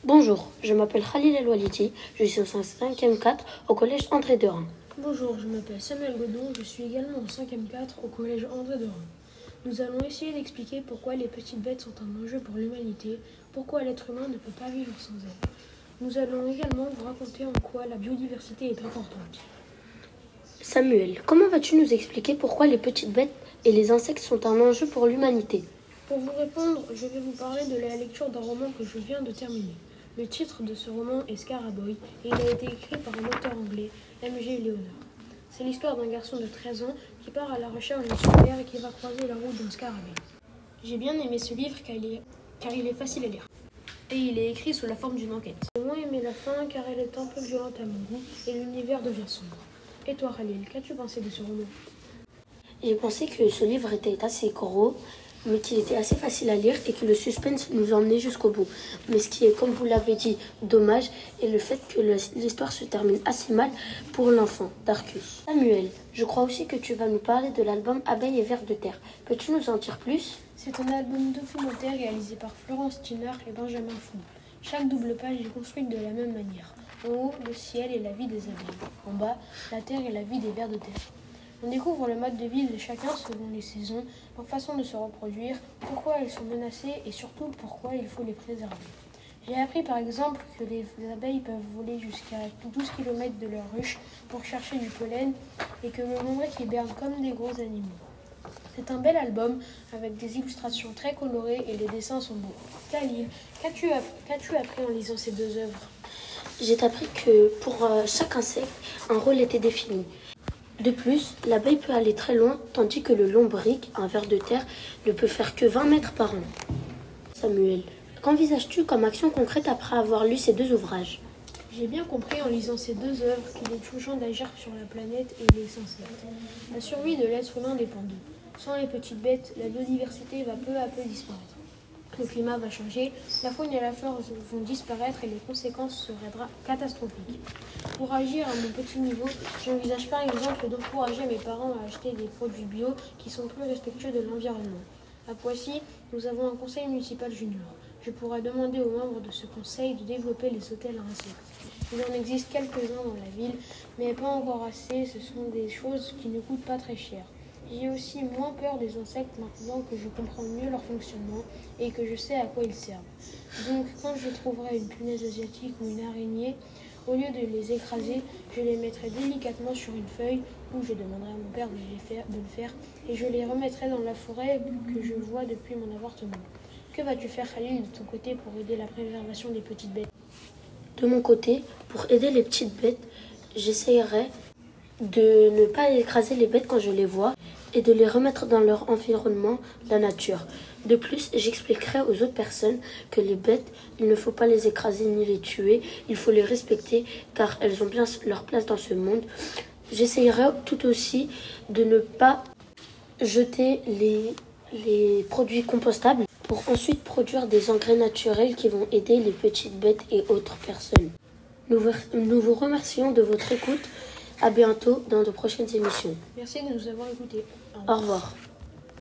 Bonjour, je m'appelle Khalil El Walidi, je suis en 5e 4 au collège André Derain. Bonjour, je m'appelle Samuel Godon, je suis également en 5e 4 au collège André Derain. Nous allons essayer d'expliquer pourquoi les petites bêtes sont un enjeu pour l'humanité, pourquoi l'être humain ne peut pas vivre sans elles. Nous allons également vous raconter en quoi la biodiversité est importante. Samuel, comment vas-tu nous expliquer pourquoi les petites bêtes et les insectes sont un enjeu pour l'humanité? Pour vous répondre, je vais vous parler de la lecture d'un roman que je viens de terminer. Le titre de ce roman est Scaraboy et il a été écrit par un auteur anglais, M.G. Leonard. C'est l'histoire d'un garçon de 13 ans qui part à la recherche d'un super et qui va croiser la route d'un scarabée. J'ai bien aimé ce livre car il est facile à lire. Et il est écrit sous la forme d'une enquête. J'ai moins aimé la fin car elle est un peu violente à mon goût et l'univers devient sombre. Et toi Khalil, qu'as-tu pensé de ce roman? J'ai pensé que ce livre était assez gros, mais qu'il était assez facile à lire et que le suspense nous emmenait jusqu'au bout. Mais ce qui est, comme vous l'avez dit, dommage, est le fait que l'histoire se termine assez mal pour l'enfant d'Arcus. Samuel, je crois aussi que tu vas nous parler de l'album Abeilles et vers de terre. Peux-tu nous en dire plus? C'est un album documentaire réalisé par Florence Tiner et Benjamin Fou. Chaque double page est construite de la même manière. En haut, le ciel et la vie des abeilles. En bas, la terre et la vie des vers de terre. On découvre le mode de vie de chacun selon les saisons, leur façon de se reproduire, pourquoi elles sont menacées et surtout pourquoi il faut les préserver. J'ai appris par exemple que les abeilles peuvent voler jusqu'à 12 km de leur ruche pour chercher du pollen et que le lombric hiberne comme des gros animaux. C'est un bel album avec des illustrations très colorées et les dessins sont beaux. Khalil, qu'as-tu appris en lisant ces deux œuvres? J'ai appris que pour chaque insecte, un rôle était défini. De plus, l'abeille peut aller très loin, tandis que le lombric, un ver de terre, ne peut faire que 20 mètres par an. Samuel, qu'envisages-tu comme action concrète après avoir lu ces deux ouvrages? J'ai bien compris en lisant ces deux œuvres qu'il est urgent d'agir sur la planète et les insectes. La survie de l'être humain dépend d'eux. Sans les petites bêtes, la biodiversité va peu à peu disparaître. Le climat va changer, la faune et la flore vont disparaître et les conséquences seraient catastrophiques. Pour agir à mon petit niveau, j'envisage par exemple d'encourager mes parents à acheter des produits bio qui sont plus respectueux de l'environnement. À Poissy, nous avons un conseil municipal junior. Je pourrais demander aux membres de ce conseil de développer les hôtels à insectes. Il en existe quelques-uns dans la ville, mais pas encore assez, ce sont des choses qui ne coûtent pas très cher. J'ai aussi moins peur des insectes maintenant que je comprends mieux leur fonctionnement et que je sais à quoi ils servent. Donc quand je trouverai une punaise asiatique ou une araignée, au lieu de les écraser, je les mettrai délicatement sur une feuille ou je demanderai à mon père de le faire et je les remettrai dans la forêt que je vois depuis mon avortement. Que vas-tu faire Khalil de ton côté pour aider la préservation des petites bêtes? De mon côté, pour aider les petites bêtes, j'essayerai de ne pas écraser les bêtes quand je les vois et de les remettre dans leur environnement, la nature. De plus, j'expliquerai aux autres personnes que les bêtes, il ne faut pas les écraser ni les tuer, il faut les respecter car elles ont bien leur place dans ce monde. J'essayerai tout aussi de ne pas jeter les produits compostables pour ensuite produire des engrais naturels qui vont aider les petites bêtes et autres personnes. Nous vous remercions de votre écoute. À bientôt dans de prochaines émissions. Merci de nous avoir écoutés. Au revoir.